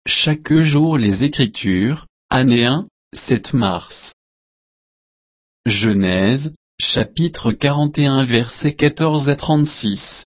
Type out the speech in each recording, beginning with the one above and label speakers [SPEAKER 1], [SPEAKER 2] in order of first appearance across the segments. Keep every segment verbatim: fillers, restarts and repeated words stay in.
[SPEAKER 1] chaque jour les Écritures, année un, sept mars. Genèse, chapitre quarante et un versets quatorze à trente-six.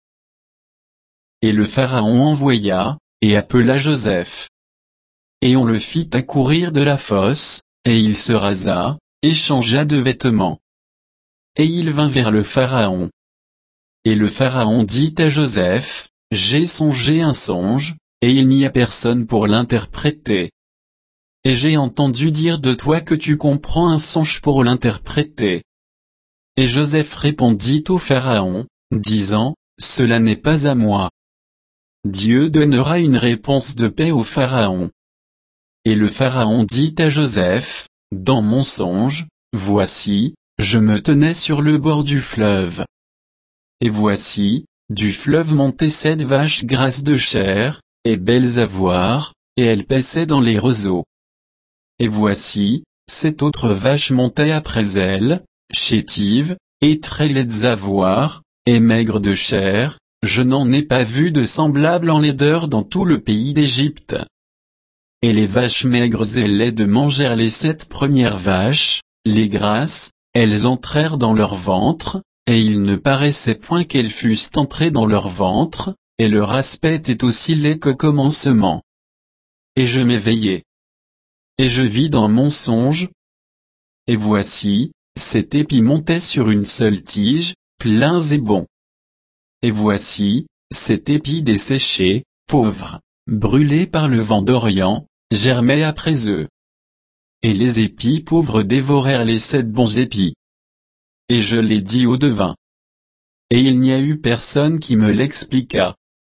[SPEAKER 1] Et le Pharaon envoya, et appela Joseph. Et on le fit accourir de la fosse, et il se rasa, et changea de vêtements. Et il vint vers le Pharaon. Et le Pharaon dit à Joseph, j'ai songé un songe, et il n'y a personne pour l'interpréter. Et j'ai entendu dire de toi que tu comprends un songe pour l'interpréter. Et Joseph répondit au Pharaon, disant, cela n'est pas à moi. Dieu donnera une réponse de paix au Pharaon. Et le Pharaon dit à Joseph, dans mon songe, voici, je me tenais sur le bord du fleuve. Et voici, du fleuve montaient sept vaches grasses de chair, et belles à voir, et elles paissaient dans les roseaux. Et voici, sept autres vaches montaient après elles, chétives, et très laides à voir, et maigres de chair, je n'en ai pas vu de semblable en laideur dans tout le pays d'Égypte. Et les vaches maigres et laides mangèrent les sept premières vaches, les grasses, elles entrèrent dans leur ventre, et il ne paraissait point qu'elles fussent entrées dans leur ventre, et leur aspect était aussi laid qu'au commencement. Et je m'éveillai. Et je vis dans mon songe. Et voici, cet épi montait sur une seule tige, pleins et bons. Et voici, cet épi desséché, pauvre, brûlé par le vent d'Orient, germait après eux. Et les épis pauvres dévorèrent les sept bons épis. Et je l'ai dit au devin. Et il n'y a eu personne qui me l'expliqua.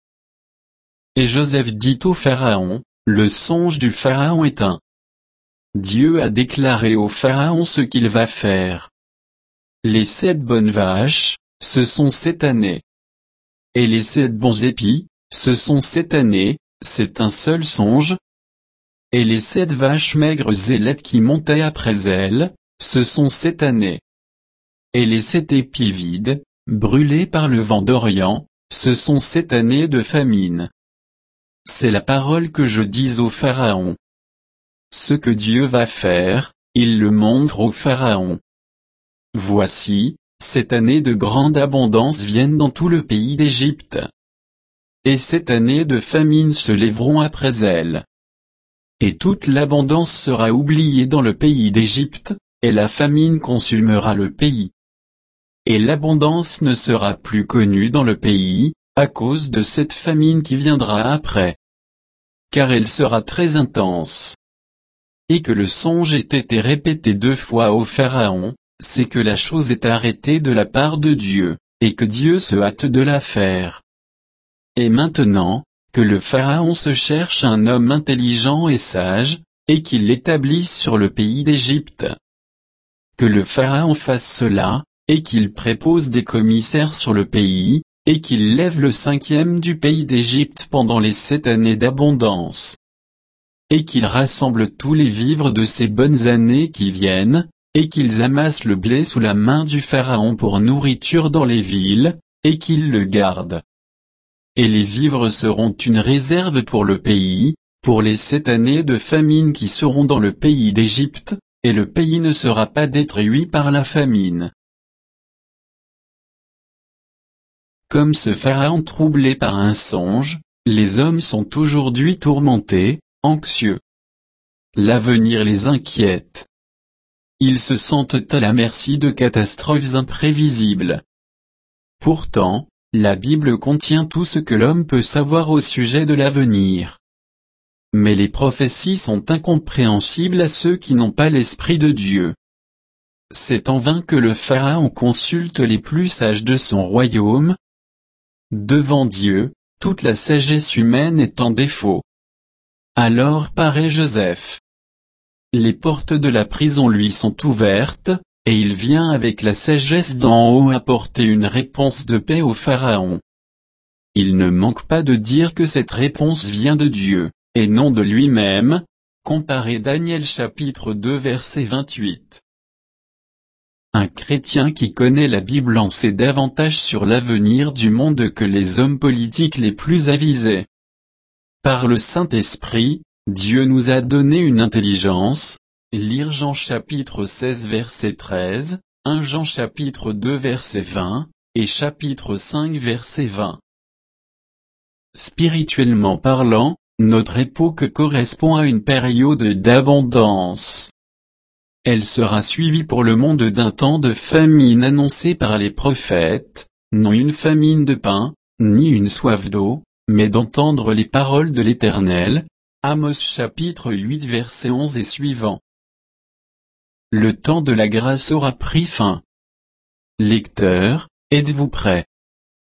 [SPEAKER 1] Et Joseph dit au Pharaon, le songe du Pharaon est un. Dieu a déclaré au Pharaon ce qu'il va faire. Les sept bonnes vaches, ce sont sept années. Et les sept bons épis, ce sont sept années, c'est un seul songe. Et les sept vaches maigres et laides qui montaient après elles, ce sont sept années. Et les sept épis vides, brûlés par le vent d'Orient, ce sont sept années de famine. C'est la parole que je dis au Pharaon. Ce que Dieu va faire, il le montre au Pharaon. Voici, cette année de grande abondance viennent dans tout le pays d'Égypte. Et cette année de famine se lèveront après elle. Et toute l'abondance sera oubliée dans le pays d'Égypte, et la famine consumera le pays. Et l'abondance ne sera plus connue dans le pays, à cause de cette famine qui viendra après. Car elle sera très intense. Et que le songe ait été répété deux fois au Pharaon, c'est que la chose est arrêtée de la part de Dieu, et que Dieu se hâte de la faire. Et maintenant, que le Pharaon se cherche un homme intelligent et sage, et qu'il l'établisse sur le pays d'Égypte. Que le Pharaon fasse cela, et qu'il prépose des commissaires sur le pays, et qu'il lève le cinquième du pays d'Égypte pendant les sept années d'abondance. Et qu'ils rassemblent tous les vivres de ces bonnes années qui viennent, et qu'ils amassent le blé sous la main du Pharaon pour nourriture dans les villes, et qu'ils le gardent. Et les vivres seront une réserve pour le pays, pour les sept années de famine qui seront dans le pays d'Égypte, et le pays ne sera pas détruit par la famine. Comme ce Pharaon troublé par un songe, les hommes sont aujourd'hui tourmentés, anxieux. L'avenir les inquiète. Ils se sentent à la merci de catastrophes imprévisibles. Pourtant, la Bible contient tout ce que l'homme peut savoir au sujet de l'avenir. Mais les prophéties sont incompréhensibles à ceux qui n'ont pas l'Esprit de Dieu. C'est en vain que le Pharaon consulte les plus sages de son royaume. Devant Dieu, toute la sagesse humaine est en défaut. Alors paraît Joseph. Les portes de la prison lui sont ouvertes, et il vient avec la sagesse d'en haut apporter une réponse de paix au Pharaon. Il ne manque pas de dire que cette réponse vient de Dieu, et non de lui-même. Comparez Daniel chapitre deux verset vingt-huit. Un chrétien qui connaît la Bible en sait davantage sur l'avenir du monde que les hommes politiques les plus avisés. Par le Saint-Esprit, Dieu nous a donné une intelligence. Lire Jean chapitre seize verset treize, premier Jean chapitre deux verset vingt, et chapitre cinq verset vingt. Spirituellement parlant, notre époque correspond à une période d'abondance. Elle sera suivie pour le monde d'un temps de famine annoncé par les prophètes, non une famine de pain, ni une soif d'eau, mais d'entendre les paroles de l'Éternel. Amos chapitre huit verset onze et suivant. Le temps de la grâce aura pris fin. Lecteurs, êtes-vous prêts?